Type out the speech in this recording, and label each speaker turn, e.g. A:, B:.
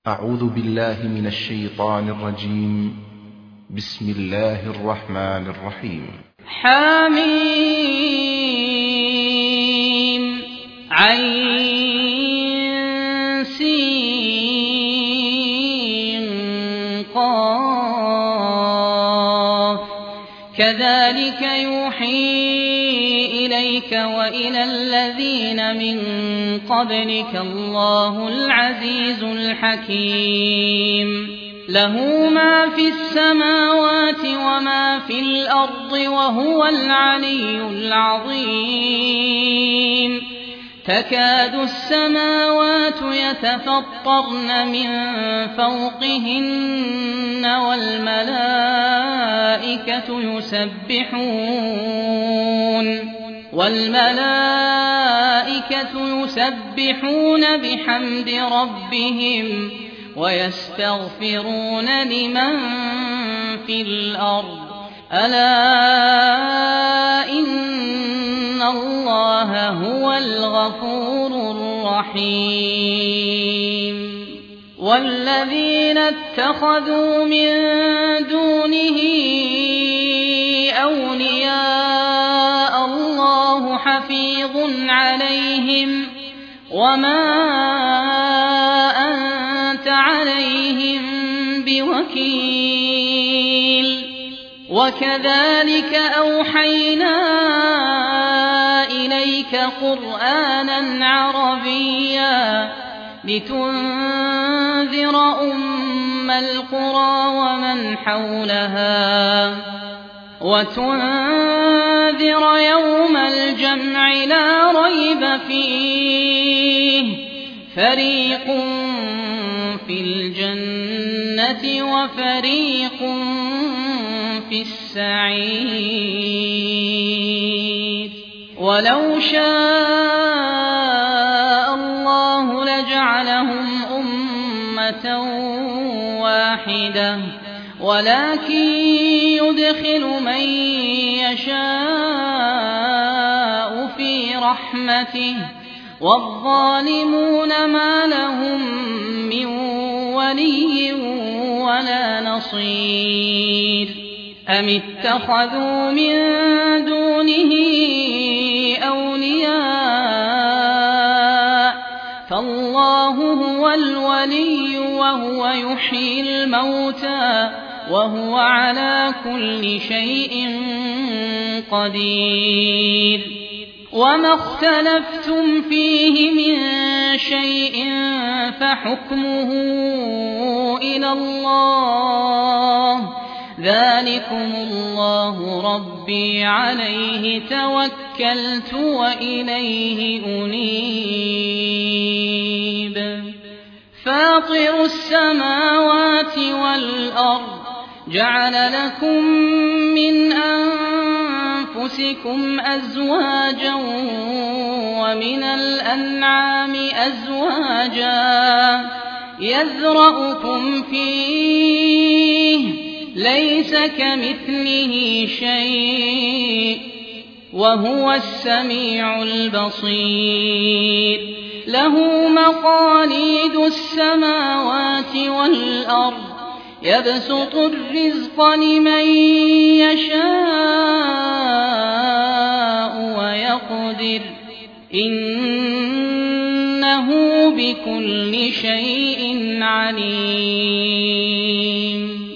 A: أعوذ بالله من الشيطان الرجيم. بسم الله الرحمن الرحيم.
B: حميم عين سين قاف كذلك يوحي إليك وإلى الذين من قبلك الله العزيز الحكيم له ما في السماوات وما في الأرض وهو العلي العظيم تكاد السماوات يتفطرن من فوقهن والملائكة يسبحون بحمد ربهم ويستغفرون لمن في الأرض ألا إن الله هو الغفور الرحيم والذين اتخذوا من دونه أولياء الله حفيظ عليهم وما أنت عليهم بوكيل وكذلك أوحينا إليك قرآنا عربيا لتنذر أم القرى ومن حولها وتنذر يوم الجمع لا ريب فيه فريق في الجنة وفريق في السعير ولو شاء الله لجعلهم أمة واحدة ولكن يدخل من يشاء في رحمته والظالمون ما لهم من ولي ولا نصير أم اتخذوا من دونه أولياء فالله هو الولي وهو يحيي الموتى وهو على كل شيء قدير وما اختلفتم فيه من شيء فحكمه إلى الله ذلكم الله ربي عليه توكلت وإليه أنيب فاطر السماوات والأرض جعل لكم من أنفسكم أزواجا ومن الأنعام أزواجا يذرأكم فيه ليس كمثله شيء وهو السميع البصير له مقاليد السماوات والأرض يبسط الرزق لمن يشاء ويقدر إنه بكل شيء عليم